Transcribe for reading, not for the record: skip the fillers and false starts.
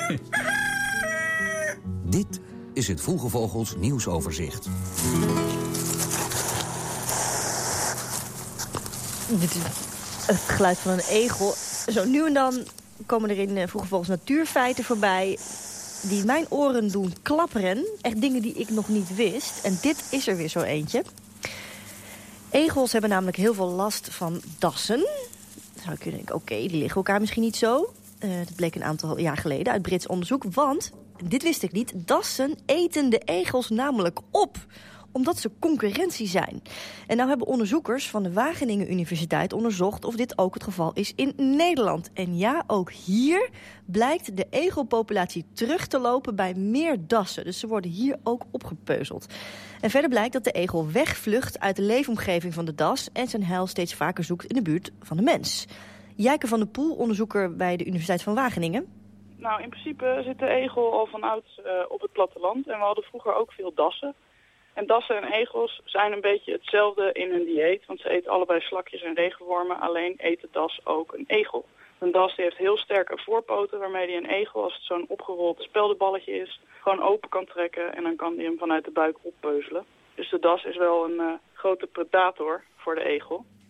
Dit is het Vroege Vogels nieuwsoverzicht. Dit is het geluid van een egel. Zo nu en dan komen er in Vroege Vogels natuurfeiten voorbij die mijn oren doen klapperen. Echt dingen die ik nog niet wist. En dit is er weer zo eentje. Egels hebben namelijk heel veel last van dassen. Dan zou ik je denken, oké, die liggen elkaar misschien niet zo. Dat bleek een aantal jaar geleden uit Brits onderzoek. Want, dit wist ik niet, dassen eten de egels namelijk op. Omdat ze concurrentie zijn. En nou hebben onderzoekers van de Wageningen Universiteit onderzocht of dit ook het geval is in Nederland. En ja, ook hier blijkt de egelpopulatie terug te lopen bij meer dassen. Dus ze worden hier ook opgepeuzeld. En verder blijkt dat de egel wegvlucht uit de leefomgeving van de das en zijn heil steeds vaker zoekt in de buurt van de mens. Jijke van der Poel, onderzoeker bij de Universiteit van Wageningen. Nou, in principe zit de egel al van ouds op het platteland en we hadden vroeger ook veel dassen. En dassen en egels zijn een beetje hetzelfde in hun dieet, want ze eten allebei slakjes en regenwormen, alleen eet de das ook een egel. Een das die heeft heel sterke voorpoten waarmee hij een egel, als het zo'n opgerold speldenballetje is, gewoon open kan trekken en dan kan hij hem vanuit de buik oppeuzelen. Dus de das is wel een grote predator voor de egel.